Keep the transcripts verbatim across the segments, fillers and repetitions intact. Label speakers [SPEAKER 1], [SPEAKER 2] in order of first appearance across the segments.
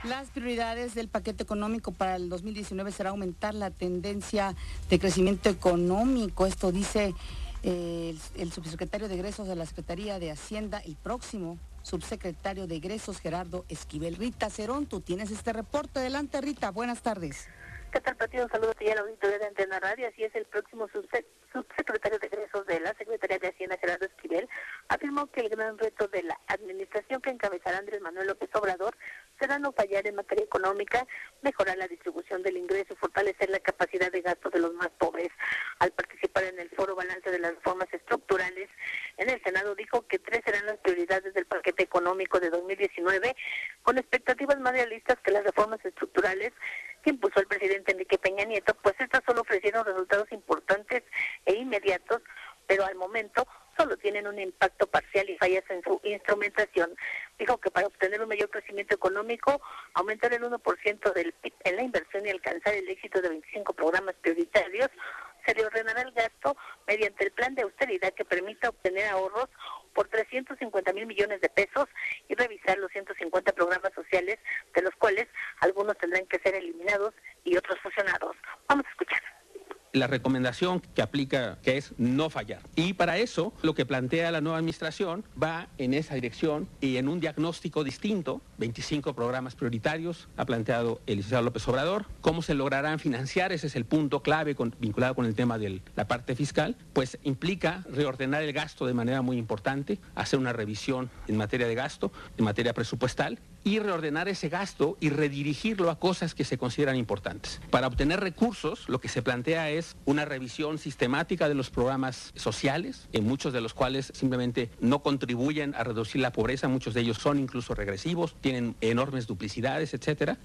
[SPEAKER 1] Las prioridades del paquete económico para el dos mil diecinueve será aumentar la tendencia de crecimiento económico. Esto dice eh, el, el subsecretario de Egresos de la Secretaría de Hacienda, el próximo subsecretario de Egresos, Gerardo Esquivel. Rita Cerón, tú tienes este reporte. Adelante, Rita, buenas tardes.
[SPEAKER 2] ¿Qué tal, Pati? Un saludo a la auditoría de Antena Radio. Así es, el próximo subsecretario de Egresos de la Secretaría de Hacienda, Gerardo Esquivel, afirmó que el gran reto de la administración que encabezará Andrés Manuel López Obrador será no fallar en materia económica, mejorar la distribución del ingreso y fortalecer la capacidad de gasto de los más pobres. Al participar en el foro Balance de las Reformas Estructurales en el Senado, dijo que tres serán las prioridades del paquete económico de dos mil diecinueve, con expectativas más realistas que las reformas estructurales que impulsó el presidente Enrique Peña Nieto, pues estas solo ofrecieron resultados importantes e inmediatos, pero al momento solo tienen un impacto parcial y fallas en su instrumentación. Dijo que para obtener un mayor crecimiento económico, aumentar el uno por ciento del P I B en la inversión y alcanzar el éxito de veinticinco programas prioritarios, se reordenará el gasto mediante el plan de austeridad que permita obtener ahorros por trescientos cincuenta mil millones de pesos y revisar los ciento cincuenta programas sociales, de los cuales algunos tendrán que ser eliminados y otros fusionados. Vamos a escuchar.
[SPEAKER 3] La recomendación que aplica, que es no fallar. Y para eso, lo que plantea la nueva administración va en esa dirección y en un diagnóstico distinto. veinticinco programas prioritarios ha planteado el licenciado López Obrador. ¿Cómo se lograrán financiar? Ese es el punto clave con, vinculado con el tema de la parte fiscal. Pues implica reordenar el gasto de manera muy importante, hacer una revisión en materia de gasto, en materia presupuestal, y reordenar ese gasto y redirigirlo a cosas que se consideran importantes. Para obtener recursos, lo que se plantea es una revisión sistemática de los programas sociales, en muchos de los cuales simplemente no contribuyen a reducir la pobreza, muchos de ellos son incluso regresivos, tienen enormes duplicidades, etcétera.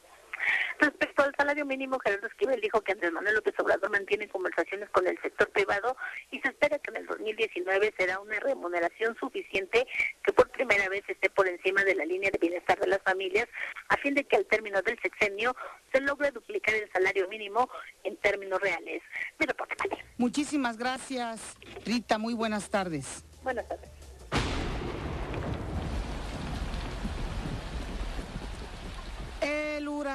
[SPEAKER 2] Respecto al salario mínimo, Gerardo Esquivel dijo que Andrés Manuel López Obrador mantiene conversaciones con el sector privado y se espera que en el dos mil diecinueve será una remuneración suficiente que por primera vez esté por encima de la línea de bienestar de las familias, a fin de que al término del sexenio se logre duplicar el salario mínimo en términos reales. Mi reporte, Pati.
[SPEAKER 1] Muchísimas gracias, Rita. Muy buenas tardes.
[SPEAKER 2] Buenas tardes.
[SPEAKER 1] El